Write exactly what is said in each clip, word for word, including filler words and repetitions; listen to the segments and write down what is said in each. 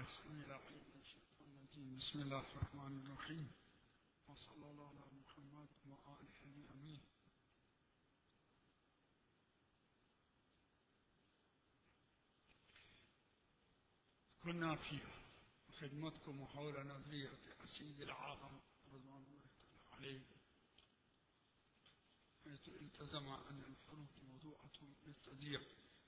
بالله السميع العليم من الشيطان الرجيم. بسم الله الرحمن الرحيم، وصلى الله على محمد وآله الأمين. كنا في خدمتكم وحول نظرية أسيد العالم رضوان الله عليه، حيث التزم أن الحروف موضوعة للتضييق.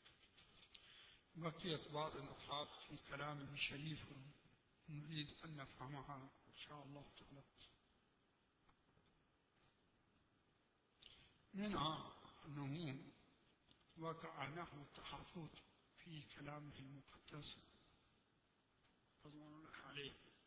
بقيت بعض النقاط في كلامه الشريف نريد أن نفهمها إن شاء الله تعالى. منها أنه وقع نحو التحفظ في كلامه المقدس رضوان الله عليه،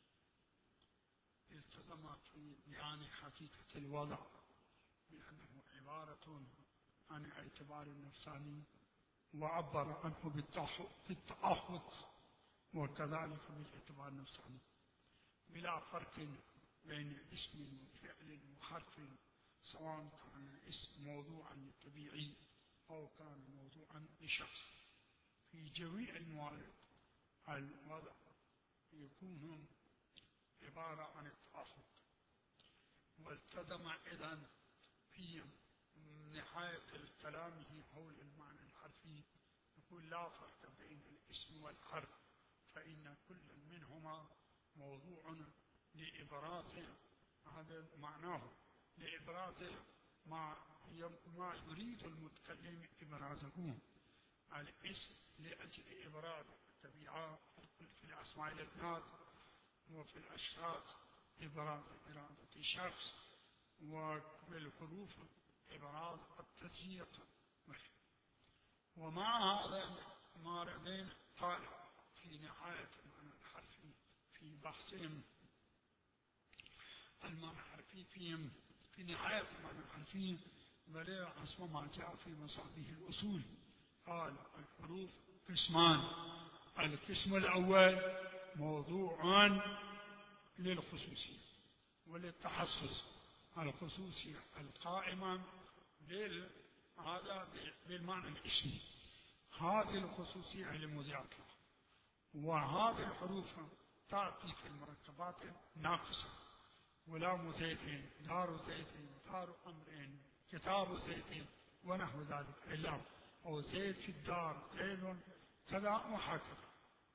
التزم في بيان حقيقة الوضع بأنه عبارة عن اعتبار النفساني، وعبر عنه بالتأخذ وكذلك بالاعتبار النفساني، بلا فرق بين اسم وفعل وحرف، سواء كان الاسم موضوعا للطبيعي أو كان موضوعا لشخص. في جميع الموارد الوضع يكون عبارة عن التأخذ. والتزم إذن في نهاية كلامه حول المعنى الحرفي يقول لا فرق بين الاسم والحرف، فإن كل منهما موضوع لإبراز هذا معناه، لإبراز ما ما يريد المتكلم إبرازه. الاسم لأجل إبراز الطبيعة في الأسماء الأذنات، وفي الأشخاص إبراز إرادة شخص، وفي الحروف إبراز التضييق. ومع هذا الماردين قال في نهاية المعنى الحرفي في بحثهم المعنى الحرفي فيهم في نهاية المعنى الحرفي بل حسب ما جاء في مصابيح الأصول، قال الحروف قسمان. القسم الأول موضوع للخصوصية وللتحسس، الخصوصية القائمة هذا بالمعنى الاسمي، هذه الخصوصية المذاكرة. وهذه الحروف تأتي في المركبات ناقصة، ولام زيت، دار زيت، دار أمر، كتاب زيت ونحو ذلك، اللام أو زيت في الدار، زيد كذا وهكذا.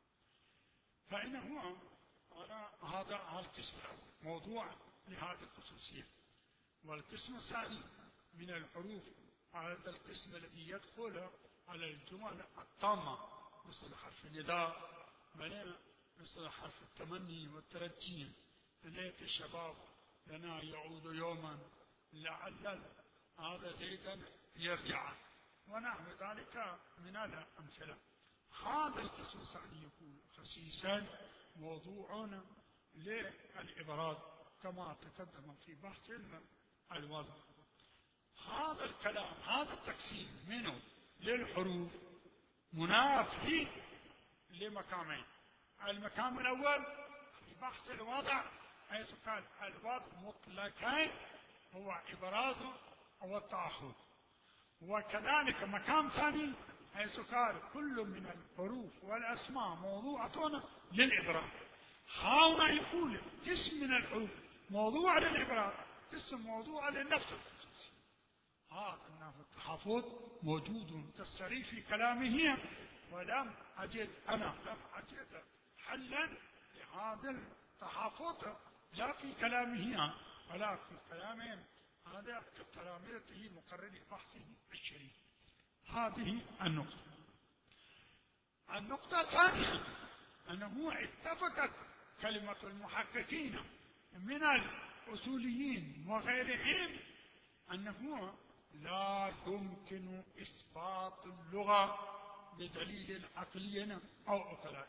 فإنه هذا القسم الأول موضوع لهذه الخصوصية. والقسم الثاني من الحروف هذا القسم الذي يدخل على الجمل التامة، مثل حرف النداء، مثل حرف التمني والترجي، ليت الشباب لنا يعود يوما، لعل هذا زيدا يرجع، ونحو ذلك من الأمثلة. هذا القسم الثاني يكون خصيصا موضوع للإبراز كما تقدم في بحث الوضع. هذا الكلام هذا التقسيم منه للحروف منافي لمقامين. المقام الأول في بحث الوضع حيث قال الوضع مطلقا هو إبراز والتأخذ، وكذلك مقام ثاني حيث قال كل من الحروف والأسماء موضوعة للإبراز. هنا يقول قسم من الحروف موضوع للإبراز، قسم موضوع للنفس. هذا النحو التحفظ موجود كالسري في كلامه، ولم أجد أنا لم أجد حلا لهذا التحفظ لا في كلامه ولا في كلامهم هذا كتلامذته مقرر بحثه الشريف. هذه النقطة. النقطة الثانية أنه اتفقت كلمة المحققين من الأصوليين وغيرهم أنه لا يمكن إثبات اللغة بدليل عقلي أو عقلائي.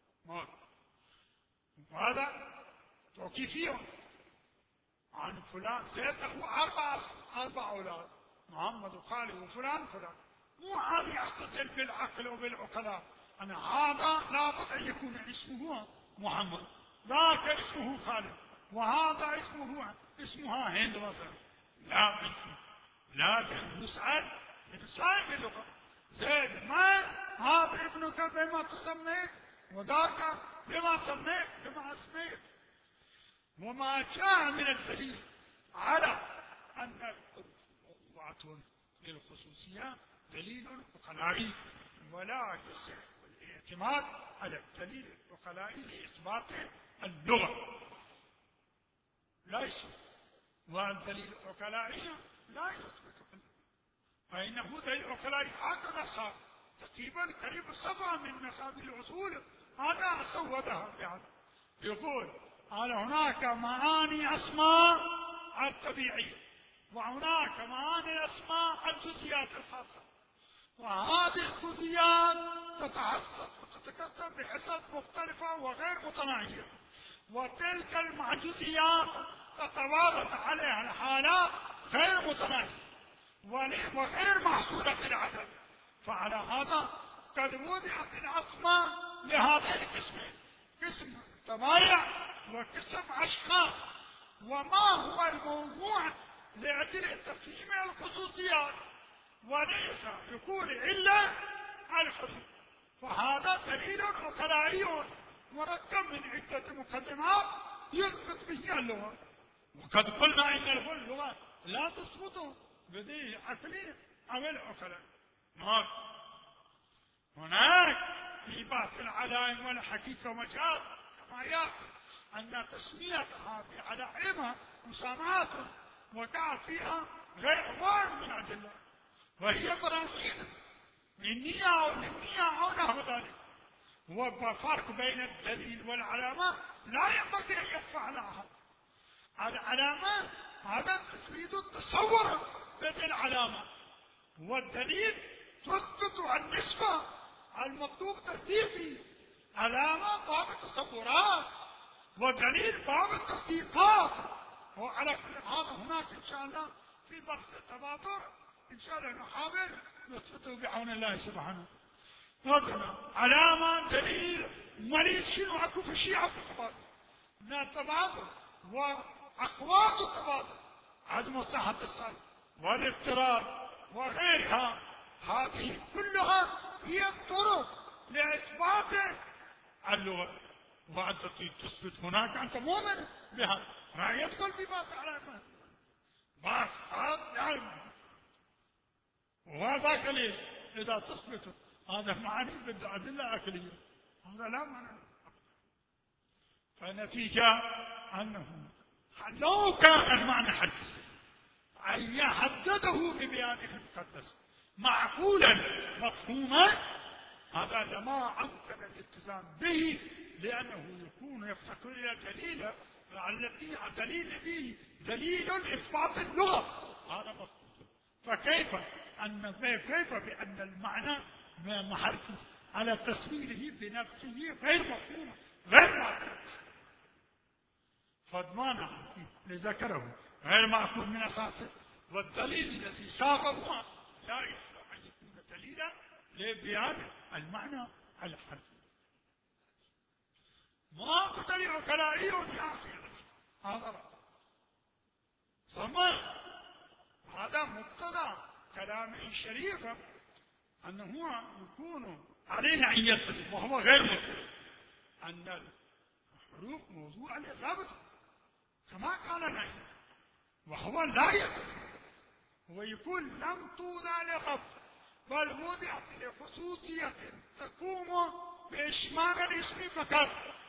وهذا توقيفي عن فلان سيته أربع أربع أولاد، محمد وخالد وفلان فلان، مو هذا يستدل بالعقل وبالعقلاء. أنا هذا لابد أن يكون اسمه محمد، ذاك اسمه خالد، وهذا اسمه اسمها هند مثلا. لا اسمه، لكن نسأل نسأل باللغة زيد ما هذا ابنك بما تسميه، وذاك بما سميت بما اسميت. وما جاء من الدليل على أن موضوعة للخصوصية دليل عقلائي، ولا يصح الاعتماد على الدليل العقلائي لإثبات اللغة، لا يصح. والدليل العقلائي لا يثبت، فإنه دليل عقلائي هكذا صار تقريبا قريب الصفحة من مصادر الأصول. هذا سودها يعني يقول على هناك معاني أسماء الطبيعية، وهناك معاني الأسماء الجزئيات الخاصة، وهذه الجزئيات تتعصب وتتكسر بحصص مختلفة وغير متناهية، وتلك الجزئيات تتوارد عليها الحالات غير متناهية وغير محصورة في العدد. فعلى هذا قد وضعت الأسماء لهذين القسمين، قسم طبائع وقسم أشخاص. وما هو الموضوع لأجل تفهيم الخصوصيات، وليس يكون إلا الحدود. فهذا دليل عقلائي مركب من عدة مقدمات يثبت به اللغة. وقد قلنا إن اللغة لا تثبت بدليل عقلي أو العقلاء. نعم، هناك في بحث العلائم والحقيقة مجال كما يأخذ أن تسميتها بعلائمها مسامحات وقع فيها غير واحد من أدلة، وهي براهين منية أو منية أو نحو ذلك. والفرق بين الدليل والعلامة لا ينبغي أن يخفى على أحد. العلامة هذا تفيد التصور بدل علامة، والدليل تثبت النسبة المطلوب تصديقه. علامة باب التصورات، والدليل باب التصديقات. وعلى كل هذا هناك إن شاء الله في بحث التبادر إن شاء الله نحاول نثبته بعون الله سبحانه. نقول علامة دليل مريض شنو أكو في الشيعة في التبادر من التبادر وأقوات التبادر، عدم صحة الصلاة والاضطراب وغيرها. هذه كلها هي الطرق لإثبات اللغة. وأنت تثبت هناك أنت مؤمن بها، ما يدخل في باس علامة باس هذا علم. وهذا ليش إذا تثبت هذا معاني بالأدلة أكلية، هذا لا معنى. فالنتيجة أنه لو كان المعنى حديث أن يحدده ببيانه المقدس معقولا مفهوما، هذا لما أمكن الالتزام به، لأنه يكون يفتقر إلى دليل الذي دليل به دليل إثبات اللغة، هذا مفهوم. فكيف أن كيف بأن المعنى محرف على تسويله بنفسه غير مفهوم غير معقول، فضمان لذكره غير معقول من أساسه. والدليل الذي ساقه لا يصلح أن يكون دليلا لبيان المعنى الحرفي. ما قدر كلائي يا أخي هذا ثم هذا مقتضى كلامه الشريف أنه يكون علينا أن يلتزم، وهو غير مطلوب أن الحروف موضوع للربط كما قال نحن، وهو لا يلتزم. ويكون لم توضع لربط بل وضعت لخصوصية تقوم بإشمال الاسم فقط.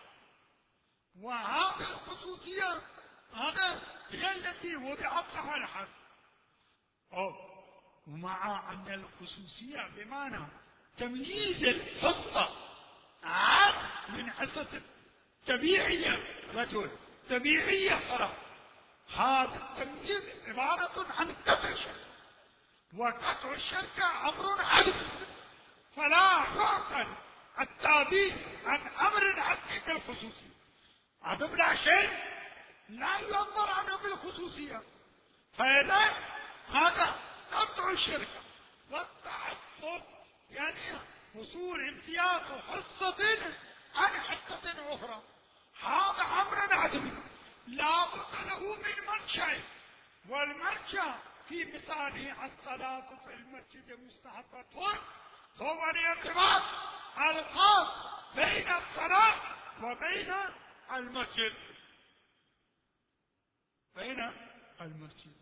وهذه الخصوصية هذا هي التي وضعت لها الحرف. ومع أن الخصوصية بمعنى تمييز الحصة عاد من حصة طبيعية رجل طبيعية صلاة، هذا التمييز عبارة عن قطع الشركة، وقطع الشركة أمر عدم، فلا يعقل التعبير عن أمر حقيقي الخصوصي. عدم لا شيء لا يعبر عنه بالخصوصية، فإذا هذا قطع الشركة والتعصب يعني حصول امتياز حصة عن حصة أخرى، هذا أمر عدمي لا بد له من منشأ. والمنشأ في مثاله الصلاة في المسجد مستحبة هو الارتباط الخاص بين الصلاة وبين المسجد، بين المسجد.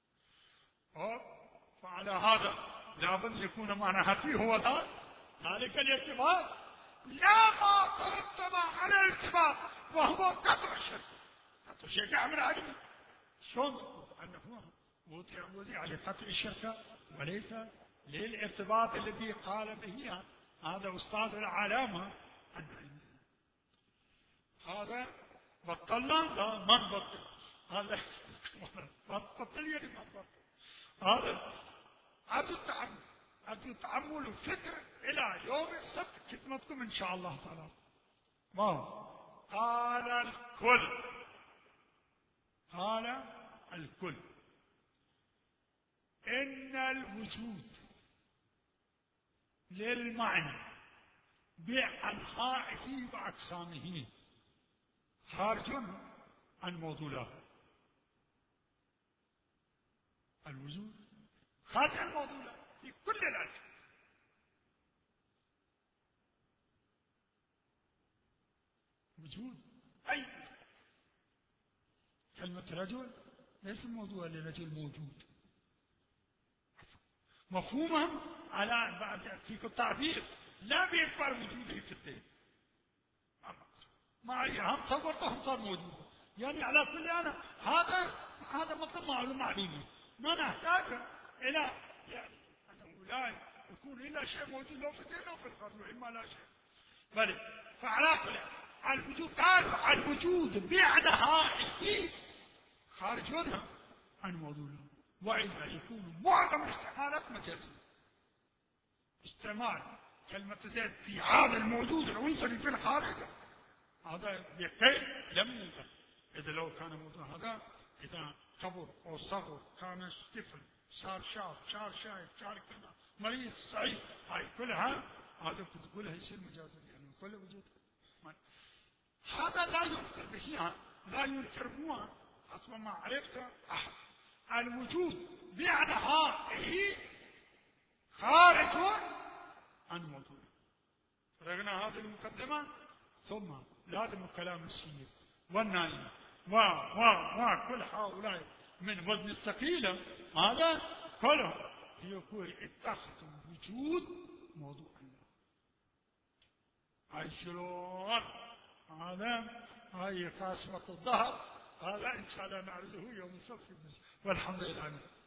فعلى هذا لابد يكون معنى فيه هو ذلك الارتباط، لا ما ترتب على الارتباط وهو قطع الشرك. قطع الشرك أمر عجيب، شلون أنه وضع لقطع الشرك وليس للارتباط الذي قال به هذا أستاذ العلامة. هذا بطلنا؟ لا ما نبطل، هذا بطل يعني ما نبطل. هذا عدو التعمل، عدو التعمل وفكر إلى يوم السبت خدمتكم إن شاء الله تعالى. ما قال الكل، قال الكل إن الوجود للمعنى بأنحائه وأقسامه خارج عن موضوعه. الوجود خارج عن موضوعه في كل الأشياء. وجود أي كلمة رجل ليس موضوع لرجل موجود، مفهومها على بعد فيك التعبير لا بإكبار وجوده في الدين. ما هم صورتهم صار موجود، يعني على كل أنا هذا هذا مطلب معلومة ما نحتاج إلى يعني أنه لا يكون إلا شيء موجود لو في الدين أو في القرن إما لا شيء. بل فعلى كل الوجود قال الوجود بأنحائه خارج منها عن موضوعه، وإلا يكون معظم الاستعمالات مجازية. استعمال كلمة زيد في هذا الموجود العنصري في الخارج هذا بكيف لم يوجد. إذا لو كان موضوع هذا إذا كبر أو صغر كان طفل صار شاب صار شايب صار كذا مريض صحيح هاي كلها هذا كلها يصير مجازا يعني كل وجود. هذا لا ينكر به، لا ينكرها حسب ما عرفت أحد. الوجود بأنحائه خارج عن موضوع. فرغنا هذه المقدمة ثم لازم الكلام السير والنائم و و و كل هؤلاء من وزن الثقيلة هذا كله يقول اتخذوا الوجود موضوع الله. هاي شلون هذا هاي قاسمة الظهر هذا إن شاء الله نعرضه يوم السبت والحمد لله.